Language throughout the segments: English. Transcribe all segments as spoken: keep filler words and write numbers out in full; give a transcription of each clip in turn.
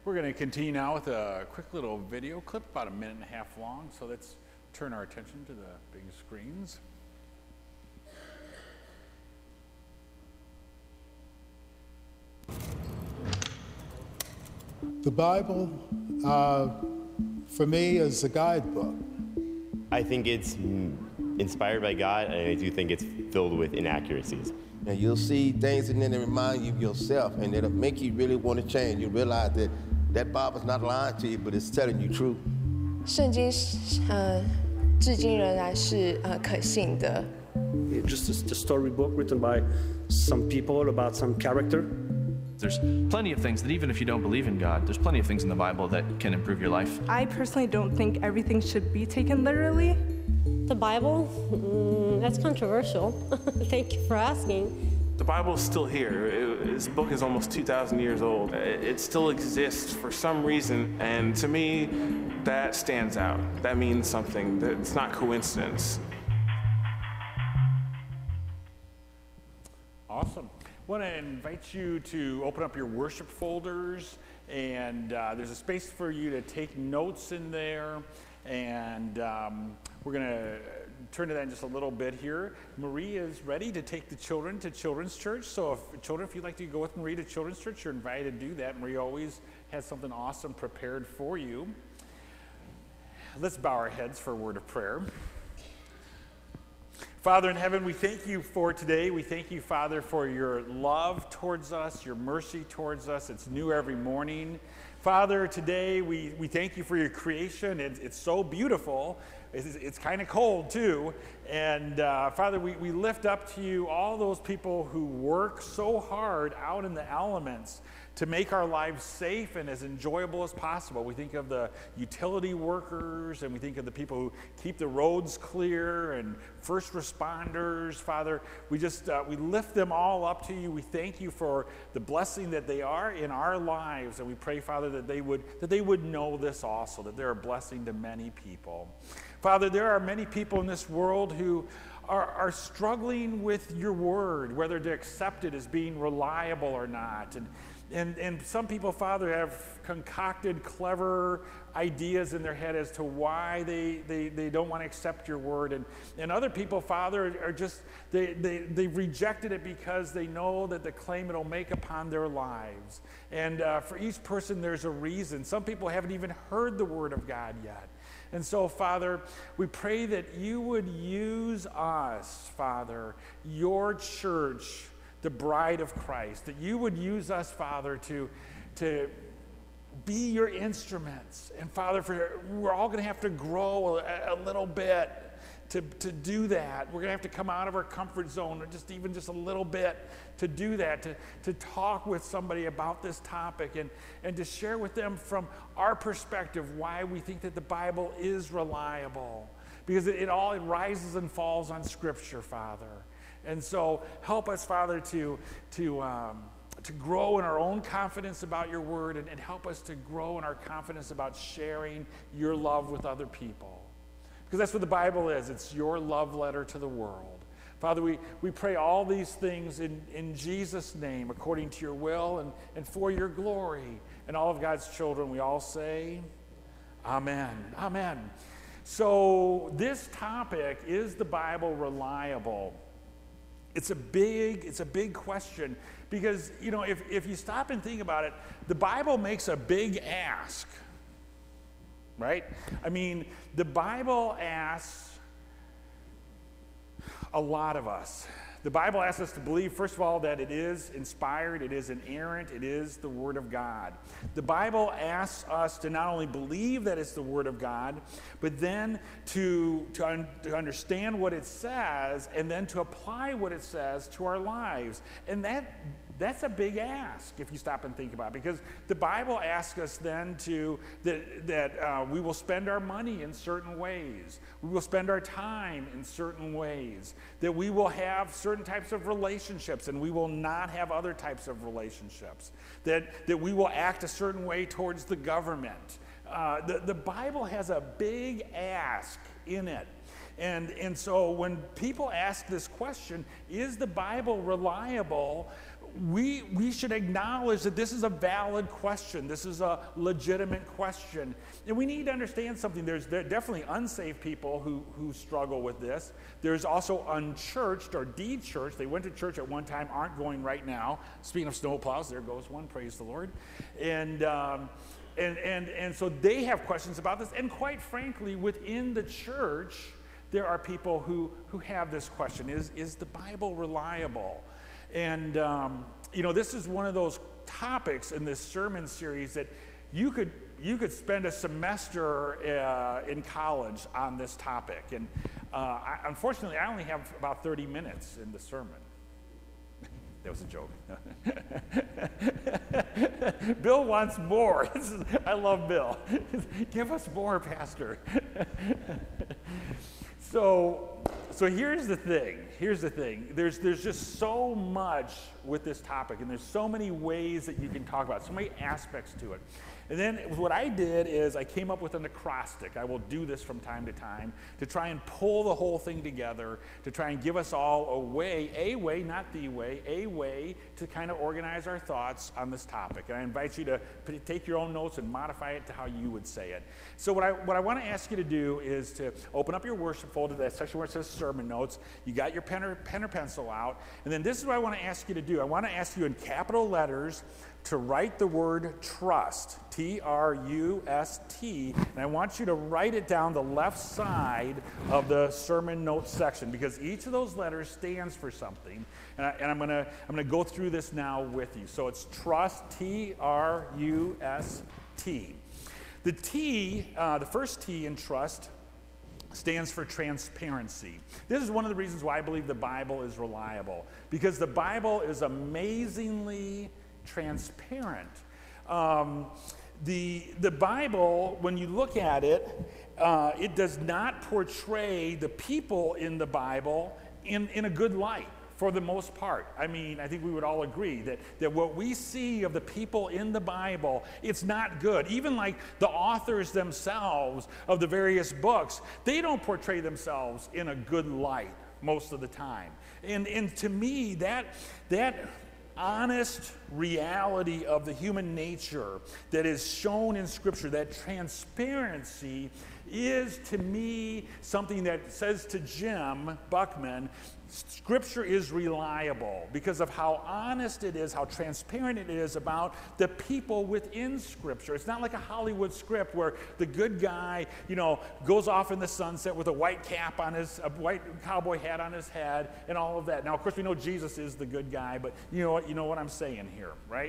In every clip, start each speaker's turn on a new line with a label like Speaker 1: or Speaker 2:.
Speaker 1: We're going to continue now with a quick little video clip, about a minute and a half long. So let's turn our attention to the big screens.
Speaker 2: The Bible, uh, for me, is a guidebook.
Speaker 3: I think it's inspired by God, and I do think it's filled with inaccuracies.
Speaker 4: And you'll see things in there that remind you of yourself, and it'll make you really want to change. You realize that that Bible's not lying to you, but it's telling you truth.
Speaker 5: 圣经是呃，至今仍然是呃可信的。
Speaker 6: It's just a, a storybook written by some people about some character.
Speaker 7: There's plenty of things that even if you don't believe in God, there's plenty of things in the Bible that can improve your life.
Speaker 8: I personally don't think everything should be taken literally.
Speaker 9: The Bible? Mm, that's controversial. Thank you for asking.
Speaker 10: The Bible is still here. It, this book is almost two thousand years old. It, it still exists for some reason, and to me, that stands out. That means something. It's not coincidence.
Speaker 1: Awesome. I want to invite you to open up your worship folders, and uh, there's a space for you to take notes in there, and um, we're going to turn to that in just a little bit here. Marie is ready to take the children to Children's Church, so if children, if you'd like to go with Marie to Children's Church, you're invited to do that. Marie always has something awesome prepared for you. Let's bow our heads for a word of prayer. Father in heaven, we thank you for today. We thank you, Father, for your love towards us, your mercy towards us. It's new every morning. Father, today we, we thank you for your creation. It, it's so beautiful. It's, it's kind of cold, too. And uh, Father, we, we lift up to you all those people who work so hard out in the elements to make our lives safe and as enjoyable as possible. We think of the utility workers, and we think of the people who keep the roads clear, and first responders. Father, we just uh, we lift them all up to you. We thank you for the blessing that they are in our lives, and we pray, Father, that they would that they would know this also, that they're a blessing to many people. Father, there are many people in this world who are, are struggling with your word, whether to accept it as being reliable or not. And And, and some people, Father, have concocted clever ideas in their head as to why they, they, they don't want to accept your word. And, and other people, Father, are just, they, they, they've rejected it because they know that the claim it'll make upon their lives. And uh, for each person, there's a reason. Some people haven't even heard the word of God yet. And so, Father, we pray that you would use us, Father, your church, the bride of Christ, that you would use us, Father, to, to be your instruments. And Father, for, we're all going to have to grow a, a little bit to, to do that. We're going to have to come out of our comfort zone, or just even just a little bit to do that, to, to talk with somebody about this topic, and, and to share with them from our perspective why we think that the Bible is reliable. Because it, it all it rises and falls on Scripture, Father. And so help us, Father, to, to, um, to grow in our own confidence about your word, and, and help us to grow in our confidence about sharing your love with other people. Because that's what the Bible is. It's your love letter to the world. Father, we, we pray all these things in, in Jesus' name, according to your will and, and for your glory. And all of God's children, we all say, Amen. Amen. So this topic, is the Bible reliable? It's a big, it's a big question, because, you know, if, if you stop and think about it, the Bible makes a big ask, right? I mean, the Bible asks a lot of us. The Bible asks us to believe, first of all, that it is inspired, it is inerrant, it is the Word of God. The Bible asks us to not only believe that it's the Word of God, but then to, to, un, to understand what it says, and then to apply what it says to our lives. And that that's a big ask if you stop and think about it, because the Bible asks us then to that, that uh, we will spend our money in certain ways. We will spend our time in certain ways. That we will have certain types of relationships, and we will not have other types of relationships. That, that we will act a certain way towards the government. Uh, the, the Bible has a big ask in it. And, and so when people ask this question, is the Bible reliable? we, we should acknowledge that this is a valid question. This is a legitimate question. And we need to understand something. There's there are definitely unsaved people who, who struggle with this. There's also unchurched or de-churched. They went to church at one time, aren't going right now. Speaking of snowplows, there goes one, praise the Lord. And, um, and, and, and so they have questions about this. And quite frankly, within the church, there are people who, who have this question. Is, is the Bible reliable? And, um, you know, this is one of those topics in this sermon series that you could you could spend a semester uh, in college on this topic. And uh, I, unfortunately, I only have about thirty minutes in the sermon. That was a joke. Bill wants more. This is, I love Bill. Give us more, Pastor. so, so here's the thing. Here's the thing. There's there's just so much with this topic, and there's so many ways that you can talk about it, so many aspects to it. And then what I did is I came up with an acrostic. I will do this from time to time to try and pull the whole thing together, to try and give us all a way, a way, not the way, a way to kind of organize our thoughts on this topic. And I invite you to p- take your own notes and modify it to how you would say it. So what I what I want to ask you to do is to open up your worship folder, that section where it says sermon notes. You got your pen or, pen or pencil out. And then this is what I want to ask you to do. I want to ask you in capital letters to write the word trust, T R U S T, and I want you to write it down the left side of the sermon notes section, because each of those letters stands for something, and, I, and I'm going to I'm going to go through this now with you. So it's trust, T R U S T. The T, uh, the first T in trust, stands for transparency. This is one of the reasons why I believe the Bible is reliable, because the Bible is amazingly transparent. Um, the, the Bible, when you look at it, uh, it does not portray the people in the Bible in, in a good light, for the most part. I mean, I think we would all agree that, that what we see of the people in the Bible, it's not good. Even like the authors themselves of the various books, they don't portray themselves in a good light most of the time. And, and to me, that, that honest reality of the human nature that is shown in Scripture, that transparency, is to me something that says to Jim Buckman, Scripture is reliable because of how honest it is, how transparent it is about the people within Scripture. It's not like a Hollywood script where the good guy, you know, goes off in the sunset with a white cap on his, a white cowboy hat on his head, and all of that. Now, of course, we know Jesus is the good guy, but you know what, you know what I'm saying here, right?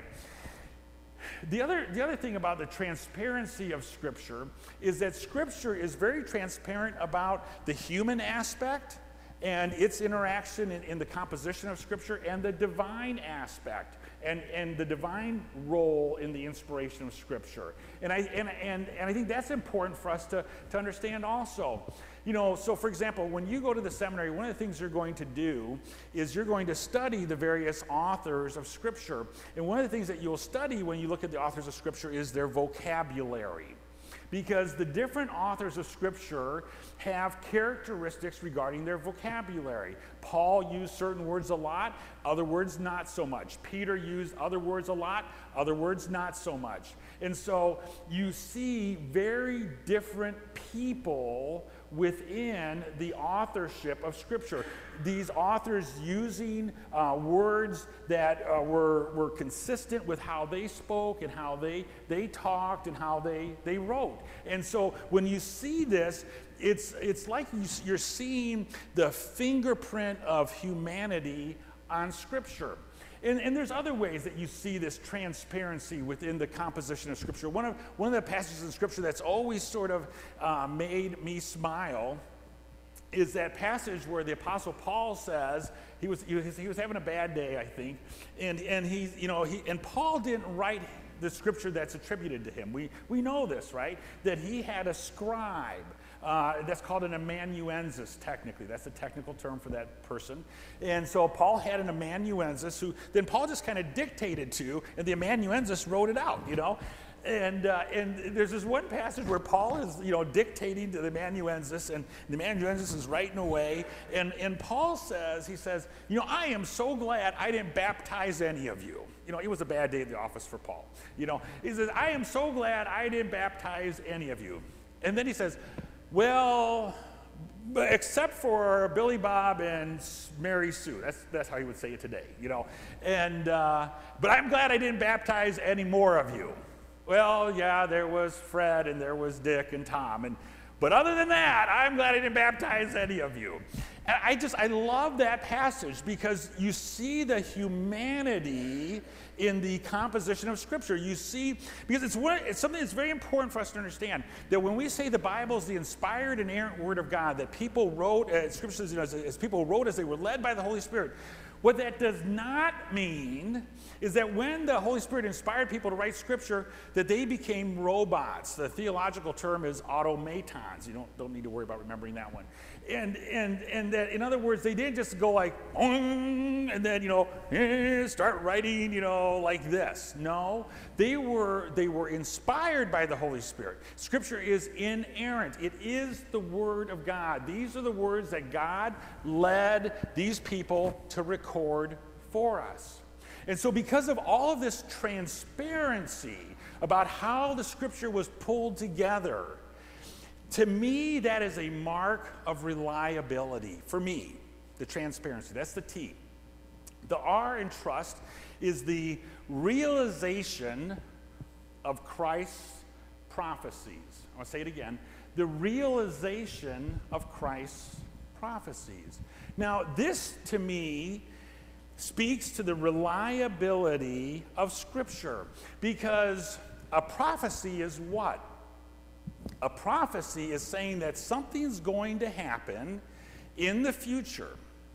Speaker 1: The other, the other thing about the transparency of Scripture is that Scripture is very transparent about the human aspect and its interaction in, in the composition of Scripture, and the divine aspect and, and the divine role in the inspiration of Scripture. And I, and, and, and I think that's important for us to, to understand also. You know, so for example, when you go to the seminary, one of the things you're going to do is you're going to study the various authors of Scripture. And one of the things that you'll study when you look at the authors of Scripture is their vocabulary. Because the different authors of Scripture have characteristics regarding their vocabulary. Paul used certain words a lot, other words not so much. Peter used other words a lot, other words not so much. And so you see very different people within the authorship of Scripture. These authors using uh, words that uh, were, were consistent with how they spoke and how they, they talked and how they, they wrote. And so when you see this, it's, it's like you, you're seeing the fingerprint of humanity on Scripture. And, and there's other ways that you see this transparency within the composition of Scripture. One of, one of the passages in Scripture that's always sort of uh, made me smile is that passage where the Apostle Paul says he was, he was, he was having a bad day, I think, and, and, he, you know, he, and Paul didn't write the Scripture that's attributed to him. We, we know this, right? That he had a scribe. Uh, that's called an amanuensis, technically. That's the technical term for that person. And so Paul had an amanuensis who then Paul just kind of dictated to, and the amanuensis wrote it out, you know. and uh, and there's this one passage where Paul is, you know, dictating to the amanuensis, and the amanuensis is writing away, and, and Paul says, he says, you know, I am so glad I didn't baptize any of you. You know, it was a bad day at the office for Paul. You know, he says, I am so glad I didn't baptize any of you. And then he says, well, but except for Billy Bob and Mary Sue. That's that's how he would say it today, you know. And uh, but I'm glad I didn't baptize any more of you. Well, yeah, there was Fred and there was Dick and Tom, and but other than that, I'm glad I didn't baptize any of you. And I just I love that passage because you see the humanity in the composition of Scripture. You see, because it's, one, it's something that's very important for us to understand, that when we say the Bible is the inspired, inerrant Word of God, that people wrote, uh, Scripture says, you know, as, as people wrote as they were led by the Holy Spirit, what that does not mean is that when the Holy Spirit inspired people to write Scripture, that they became robots. The theological term is automatons. You don't, don't need to worry about remembering that one. And, and, and that, in other words, they didn't just go like, and then, you know, eh, start writing, you know, like this. No, they were, they were inspired by the Holy Spirit. Scripture is inerrant. It is the Word of God. These are the words that God led these people to record for us. And so because of all of this transparency about how the Scripture was pulled together, to me, that is a mark of reliability. For me, the transparency, that's the T. The R in trust is the realization of Christ's prophecies. I want to say it again. The realization of Christ's prophecies. Now, this, to me, speaks to the reliability of Scripture, because a prophecy is what? A prophecy is saying that something's going to happen in the future.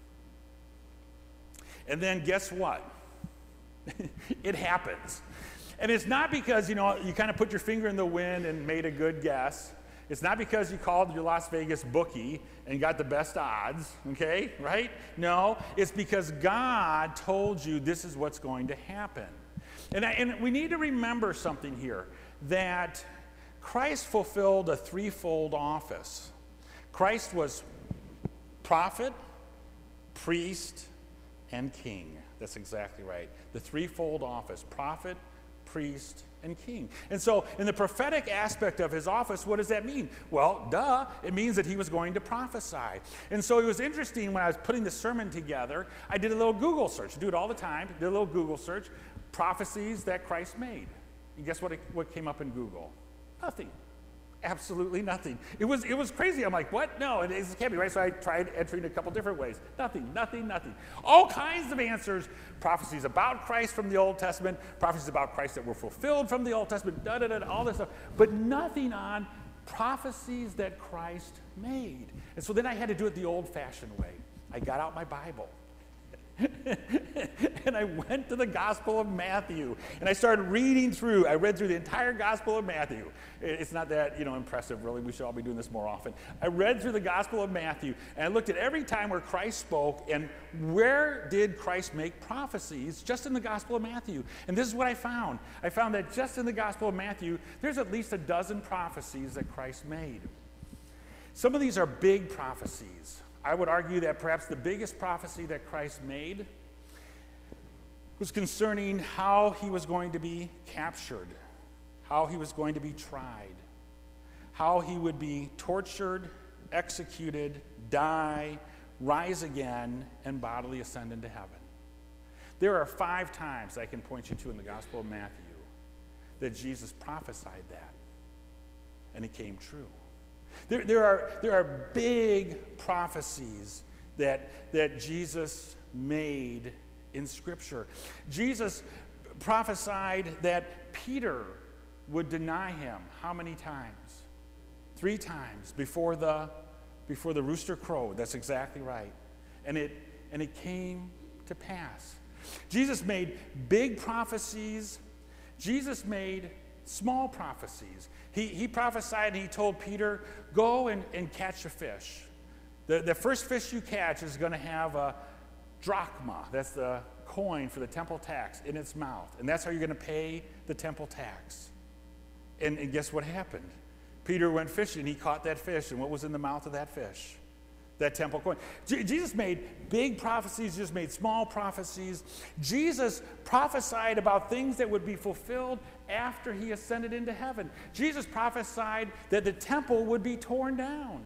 Speaker 1: And then guess what? It happens. And it's not because, you know, you kind of put your finger in the wind and made a good guess. It's not because you called your Las Vegas bookie and got the best odds, okay, right? No, it's because God told you this is what's going to happen. And, I, and we need to remember something here, that Christ fulfilled a threefold office. Christ was prophet, priest, and king. That's exactly right. The threefold office: prophet, priest, and king. And so in the prophetic aspect of his office, what does that mean? Well, duh, it means that he was going to prophesy. And so it was interesting when I was putting the sermon together, I did a little Google search. I do it all the time. Did a little Google search, prophecies that Christ made. And guess what, it, what came up in Google? Nothing. Absolutely nothing. It was it was crazy. I'm like, what? No, it, it can't be right. So I tried entering a couple different ways. Nothing, nothing, nothing. All kinds of answers. Prophecies about Christ from the Old Testament, prophecies about Christ that were fulfilled from the Old Testament, da da da, all this stuff. But nothing on prophecies that Christ made. And so then I had to do it the old-fashioned way. I got out my Bible. And I went to the Gospel of Matthew, and I started reading through. I read through the entire Gospel of Matthew. It's not that, you know, impressive, really. We should all be doing this more often. I read through the Gospel of Matthew, and I looked at every time where Christ spoke, and where did Christ make prophecies just in the Gospel of Matthew. And this is what I found. I found that just in the Gospel of Matthew, there's at least a dozen prophecies that Christ made. Some of these are big prophecies. I would argue that perhaps the biggest prophecy that Christ made was concerning how he was going to be captured, how he was going to be tried, how he would be tortured, executed, die, rise again, and bodily ascend into heaven. There are five times I can point you to in the Gospel of Matthew that Jesus prophesied that, and it came true. There, there, are, there are big prophecies that, that Jesus made in Scripture. Jesus prophesied that Peter would deny him how many times? Three times before the, before the rooster crowed. That's exactly right. And it, and it came to pass. Jesus made big prophecies. Jesus made small prophecies. He, he prophesied and he told Peter, go and, and catch a fish. The, the first fish you catch is going to have a drachma, that's the coin for the temple tax, in its mouth. And that's how you're going to pay the temple tax. And, and guess what happened? Peter went fishing, and he caught that fish, and what was in the mouth of that fish? That temple coin. Je- Jesus made big prophecies, just made small prophecies. Jesus prophesied about things that would be fulfilled after he ascended into heaven. Jesus prophesied that the temple would be torn down.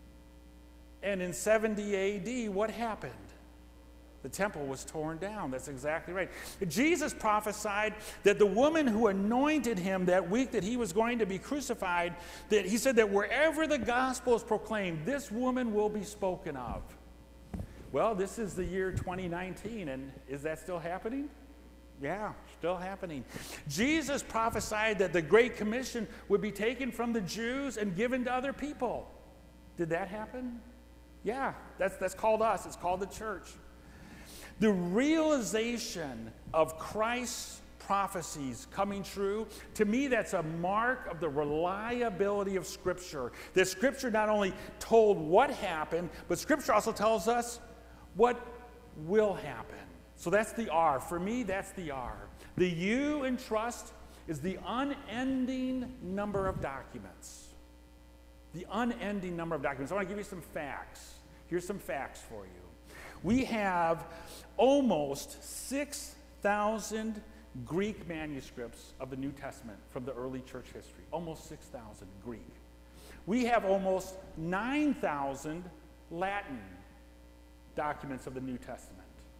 Speaker 1: And in seventy A D, what happened? The temple was torn down. That's exactly right. Jesus prophesied that the woman who anointed him that week that he was going to be crucified, that he said that wherever the gospel is proclaimed, this woman will be spoken of. Well, this is the year twenty nineteen, and is that still happening? Yeah, still happening. Jesus prophesied that the Great Commission would be taken from the Jews and given to other people. Did that happen? Yeah, that's, that's called us. It's called the church. The realization of Christ's prophecies coming true, to me, that's a mark of the reliability of Scripture. That Scripture not only told what happened, but Scripture also tells us what will happen. So that's the R. For me, that's the R. The U in trust is the unending number of documents. The unending number of documents. I want to give you some facts. Here's some facts for you. We have almost six thousand Greek manuscripts of the New Testament from the early church history. Almost six thousand Greek. We have almost nine thousand Latin documents of the New Testament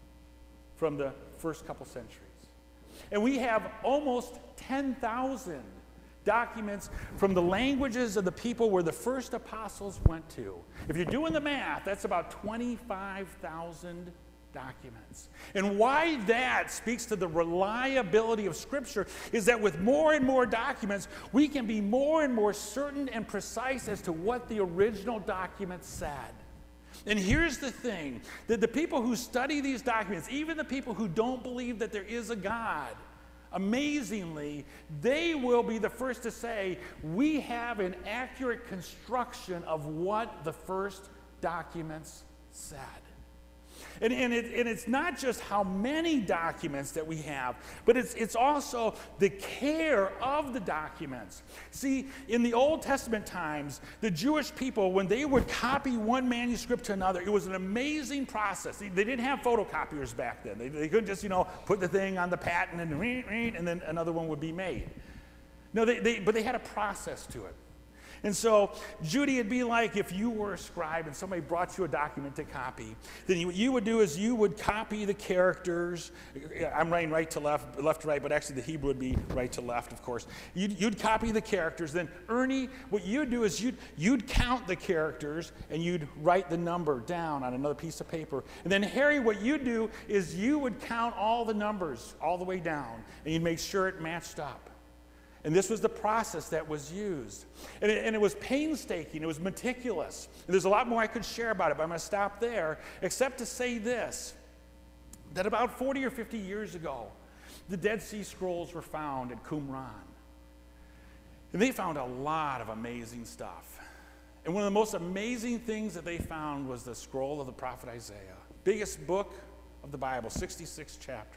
Speaker 1: from the first couple centuries. And we have almost ten thousand documents from the languages of the people where the first apostles went to. If you're doing the math, that's about twenty-five thousand documents. And why that speaks to the reliability of Scripture is that with more and more documents, we can be more and more certain and precise as to what the original document said. And here's the thing, that the people who study these documents, even the people who don't believe that there is a God, amazingly, they will be the first to say, we have an accurate construction of what the first documents said. And, and, it, and it's not just how many documents that we have, but it's, it's also the care of the documents. See, in the Old Testament times, the Jewish people, when they would copy one manuscript to another, it was an amazing process. They, they didn't have photocopiers back then. They, they couldn't just, you know, put the thing on the patent and, and then another one would be made. No, they, they, but they had a process to it. And so, Judy, it'd be like if you were a scribe and somebody brought you a document to copy, then what you would do is you would copy the characters. I'm writing right to left, left to right, but actually the Hebrew would be right to left, of course. You'd, you'd copy the characters. Then, Ernie, what you'd do is you'd, you'd count the characters and you'd write the number down on another piece of paper. And then, Harry, what you'd do is you would count all the numbers all the way down, and you'd make sure it matched up. And this was the process that was used. And it, and it was painstaking. It was meticulous. And there's a lot more I could share about it, but I'm going to stop there, except to say this, that about forty or fifty years ago, the Dead Sea Scrolls were found at Qumran. And they found a lot of amazing stuff. And one of the most amazing things that they found was the scroll of the prophet Isaiah. Biggest book of the Bible, sixty-six chapters.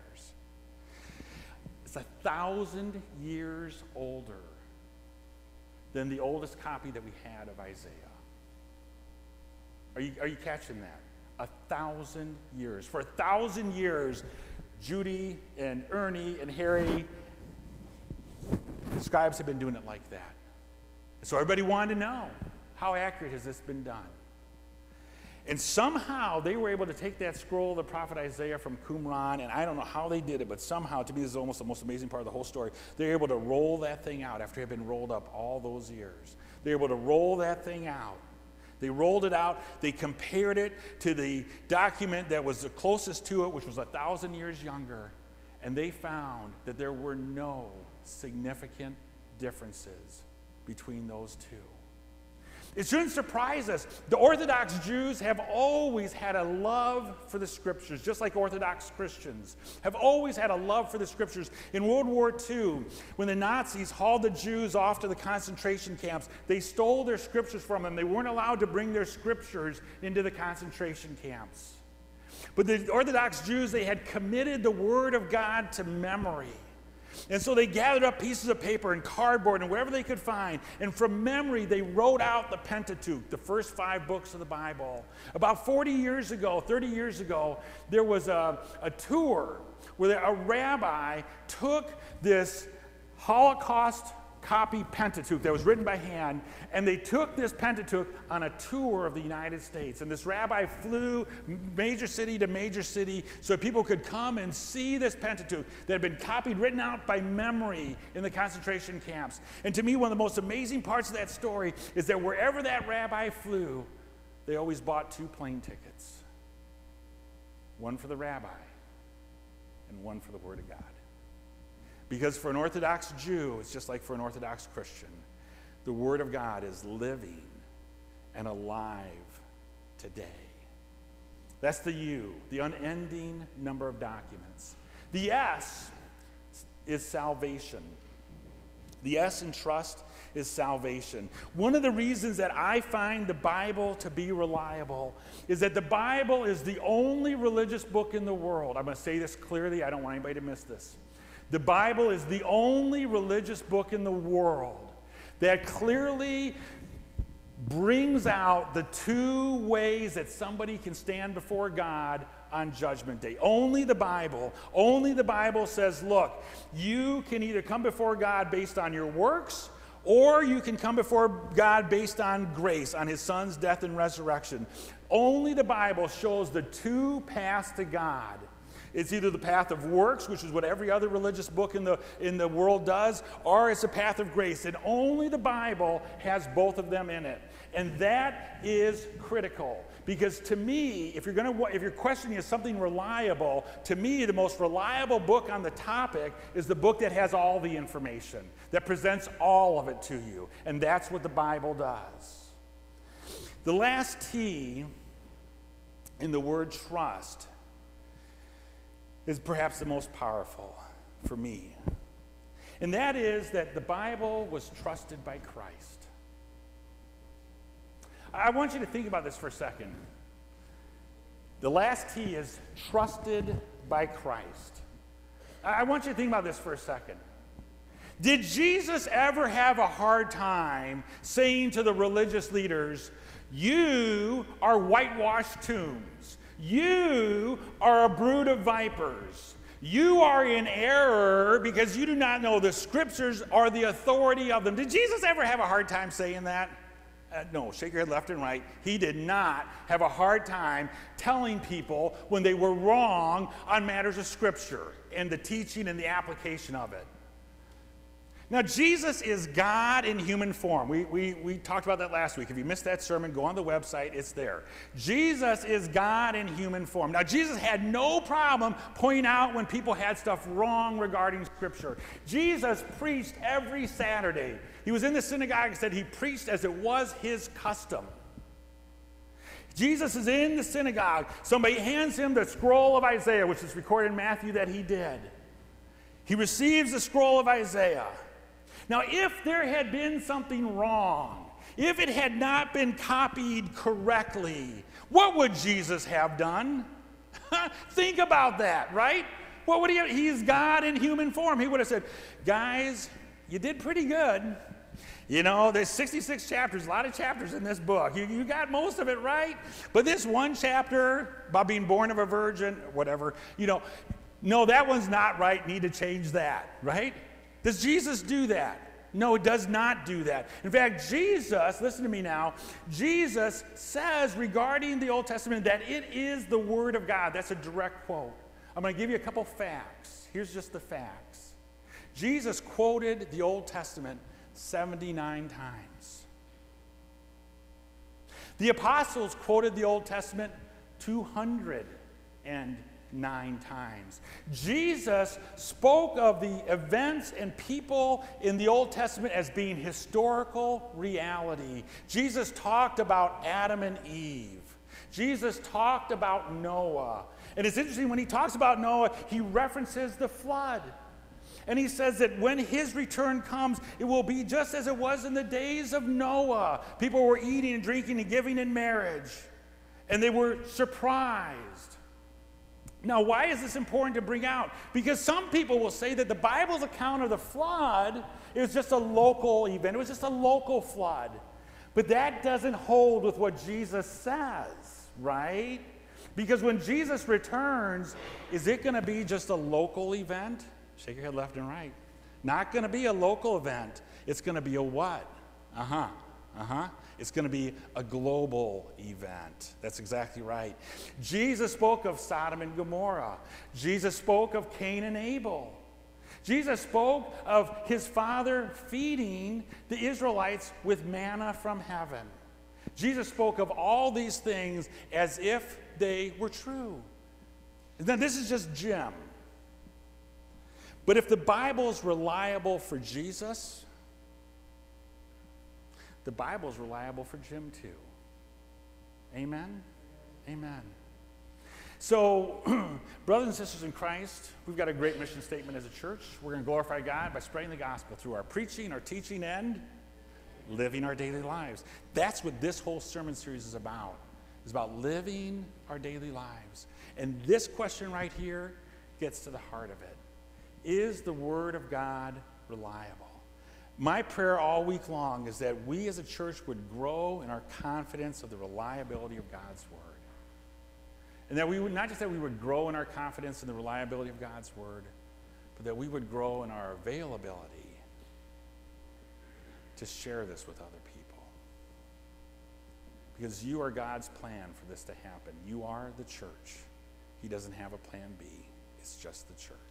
Speaker 1: A thousand years older than the oldest copy that we had of Isaiah. Are you, are you catching that? A thousand years. For a thousand years, Judy and Ernie and Harry, the scribes have been doing it like that. So everybody wanted to know, how accurate has this been done? And somehow they were able to take that scroll of the prophet Isaiah from Qumran, and I don't know how they did it, but somehow, to me, this is almost the most amazing part of the whole story. They were able to roll that thing out after it had been rolled up all those years. They were able to roll that thing out. They rolled it out. They compared it to the document that was the closest to it, which was a thousand years younger, and they found that there were no significant differences between those two. It shouldn't surprise us. The Orthodox Jews have always had a love for the Scriptures, just like Orthodox Christians have always had a love for the Scriptures. In World War Two, when the Nazis hauled the Jews off to the concentration camps, they stole their Scriptures from them. They weren't allowed to bring their Scriptures into the concentration camps. But the Orthodox Jews, they had committed the Word of God to memory. And so they gathered up pieces of paper and cardboard and wherever they could find. And from memory, they wrote out the Pentateuch, the first five books of the Bible. About forty years ago, thirty years ago, there was a, a tour where a rabbi took this Holocaust copy Pentateuch that was written by hand, and they took this Pentateuch on a tour of the United States. And this rabbi flew major city to major city so people could come and see this Pentateuch that had been copied, written out by memory in the concentration camps. And to me, one of the most amazing parts of that story is that wherever that rabbi flew, they always bought two plane tickets. One for the rabbi and one for the Word of God. Because for an Orthodox Jew, it's just like for an Orthodox Christian, the Word of God is living and alive today. That's the U, the unending number of documents. The S is salvation. The S in trust is salvation. One of the reasons that I find the Bible to be reliable is that the Bible is the only religious book in the world. I'm going to say this clearly. I don't want anybody to miss this. The Bible is the only religious book in the world that clearly brings out the two ways that somebody can stand before God on Judgment Day. Only the Bible, only the Bible says, look, you can either come before God based on your works, or you can come before God based on grace, on his Son's death and resurrection. Only the Bible shows the two paths to God. It's either the path of works, which is what every other religious book in the, in the world does, or it's a path of grace. And only the Bible has both of them in it. And that is critical. Because to me, if you're, gonna, if you're questioning is something reliable, to me, the most reliable book on the topic is the book that has all the information, that presents all of it to you. And that's what the Bible does. The last T in the word trust is perhaps the most powerful for me. And that is that the Bible was trusted by Christ. I want you to think about this for a second. The last T is trusted by Christ. I want you to think about this for a second. Did Jesus ever have a hard time saying to the religious leaders, you are whitewashed tombs? You are a brood of vipers. You are in error because you do not know the scriptures or the authority of them. Did Jesus ever have a hard time saying that? Uh, no, shake your head left and right. He did not have a hard time telling people when they were wrong on matters of scripture and the teaching and the application of it. Now, Jesus is God in human form. We, we, we talked about that last week. If you missed that sermon, go on the website. It's there. Jesus is God in human form. Now, Jesus had no problem pointing out when people had stuff wrong regarding Scripture. Jesus preached every Saturday. He was in the synagogue and said he preached as it was his custom. Jesus is in the synagogue. Somebody hands him the scroll of Isaiah, which is recorded in Matthew that he did. He receives the scroll of Isaiah. Now, if there had been something wrong, if it had not been copied correctly, what would Jesus have done? Think about that, right? What would he have? He's God in human form. He would have said, guys, you did pretty good. You know, there's sixty-six chapters, a lot of chapters in this book. You, you got most of it right. But this one chapter about being born of a virgin, whatever, you know, no, that one's not right. Need to change that, right? Does Jesus do that? No, it does not do that. In fact, Jesus, listen to me now, Jesus says regarding the Old Testament that it is the Word of God. That's a direct quote. I'm going to give you a couple facts. Here's just the facts. Jesus quoted the Old Testament seventy-nine times. The apostles quoted the Old Testament two hundred nine times. Jesus spoke of the events and people in the Old Testament as being historical reality. Jesus talked about Adam and Eve. Jesus talked about Noah. And it's interesting, when he talks about Noah, he references the flood. And he says that when his return comes, it will be just as it was in the days of Noah. People were eating and drinking and giving in marriage. And they were surprised. Now, why is this important to bring out? Because some people will say that the Bible's account of the flood is just a local event. It was just a local flood. But that doesn't hold with what Jesus says, right? Because when Jesus returns, is it going to be just a local event? Shake your head left and right. Not going to be a local event. It's going to be a what? Uh-huh. Uh-huh. It's going to be a global event. That's exactly right. Jesus spoke of Sodom and Gomorrah. Jesus spoke of Cain and Abel. Jesus spoke of his father feeding the Israelites with manna from heaven. Jesus spoke of all these things as if they were true. Now, this is just Jim. But if the Bible is reliable for Jesus, the Bible is reliable for Jim too. Amen? Amen. So, brothers and sisters in Christ, we've got a great mission statement as a church. We're going to glorify God by spreading the gospel through our preaching, our teaching, and living our daily lives. That's what this whole sermon series is about. It's about living our daily lives. And this question right here gets to the heart of it. Is the Word of God reliable? My prayer all week long is that we as a church would grow in our confidence of the reliability of God's Word. And that we would, not just that we would grow in our confidence in the reliability of God's Word, but that we would grow in our availability to share this with other people. Because you are God's plan for this to happen. You are the church. He doesn't have a plan B. It's just the church.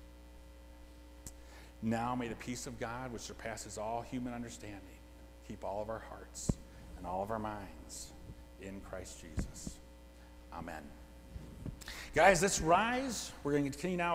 Speaker 1: Now may the peace of God, which surpasses all human understanding, keep all of our hearts and all of our minds in Christ Jesus. Amen. Guys, let's rise. We're going to continue now.